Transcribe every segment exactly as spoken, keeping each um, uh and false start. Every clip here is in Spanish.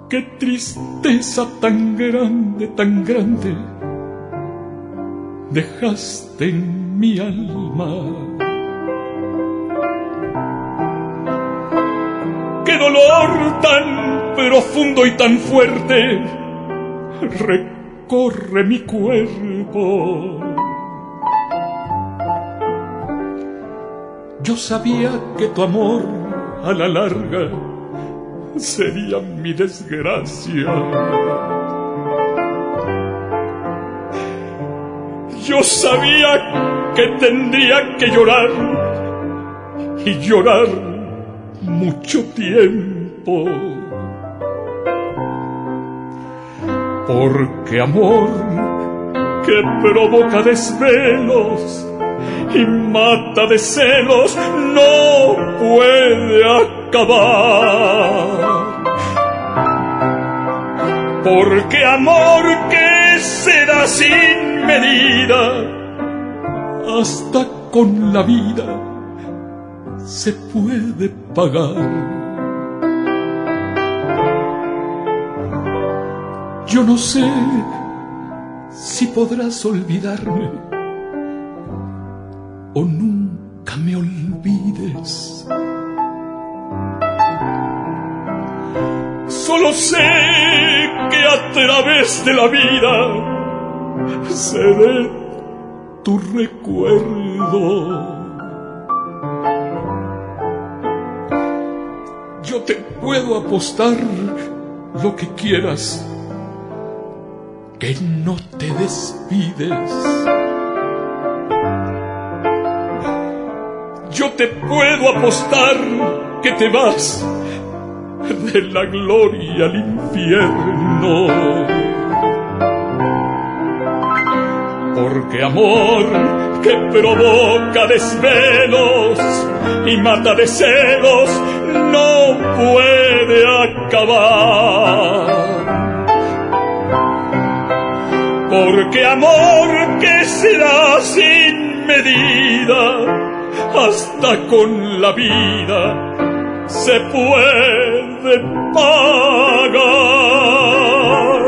qué tristeza tan grande, tan grande dejaste en mi alma. Qué dolor tan profundo y tan fuerte recorre mi cuerpo. Yo sabía que tu amor a la larga sería mi desgracia. Yo sabía que tendría que llorar y llorar mucho tiempo, porque amor que provoca desvelos y mata de celos no puede acabar, porque amor que se da sin medida hasta con la vida se puede pagar. Yo no sé si podrás olvidarme o nunca me olvides. Solo sé que a través de la vida seré tu recuerdo. Yo te puedo apostar lo que quieras, que no te despides. Yo te puedo apostar que te vas de la gloria al infierno, porque amor que provoca desvelos y mata de celos no puede acabar, porque amor que se da sin medida hasta con la vida se puede pagar.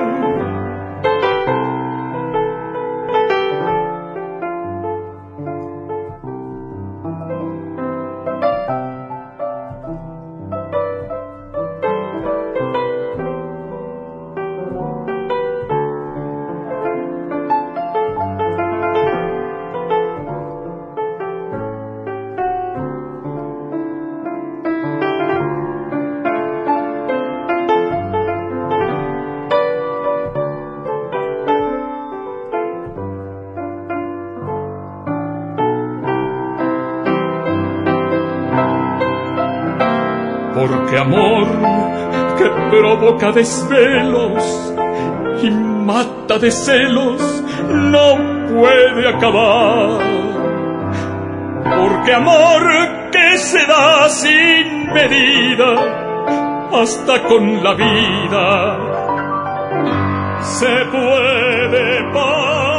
Porque amor que provoca desvelos y mata de celos no puede acabar, porque amor que se da sin medida hasta con la vida se puede pagar.